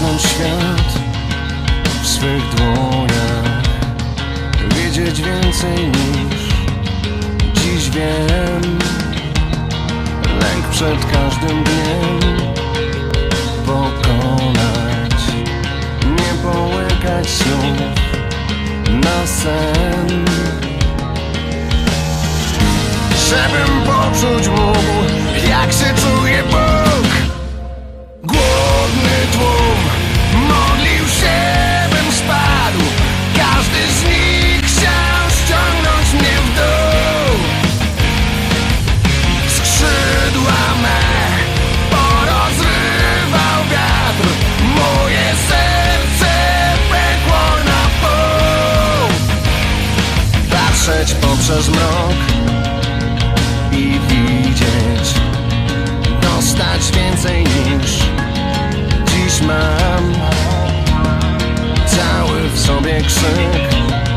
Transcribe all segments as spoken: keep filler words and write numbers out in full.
zamknąć świat w swych dłoniach, wiedzieć więcej niż dziś wiem. Lęk przed każdym dniem pokonać, nie połykać słów na sen, żebym poczuć mógł, jak się czuje Bóg. Głodny tłum modlił się, bym spadł. Każdy z nich chciał ściągnąć mnie w dół. Skrzydła me porozrywał wiatr, moje serce pękło na pół. Patrzeć poprzez mrok i widzieć, dostać więcej niż dziś mam. Cały w sobie krzyk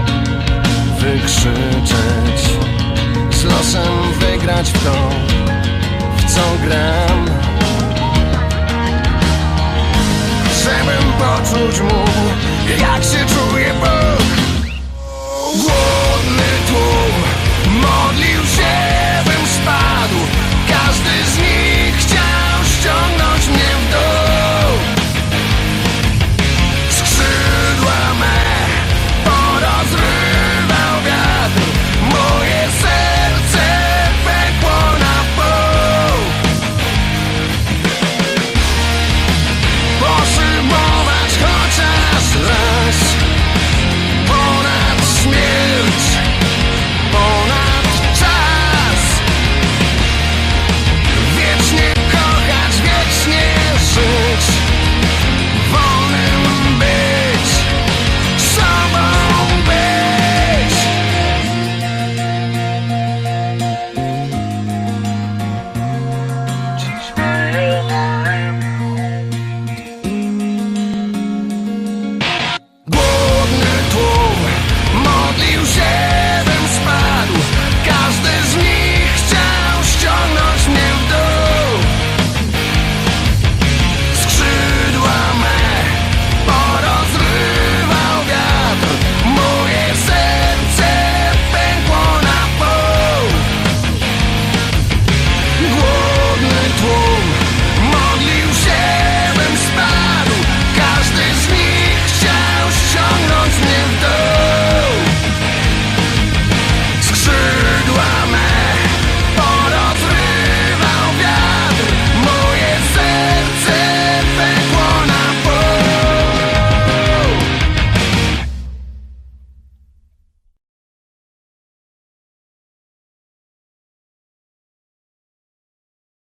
wykrzyczeć, z losem wygrać w to, w co gram. Żebym poczuć mógł, jak się czuje Bóg.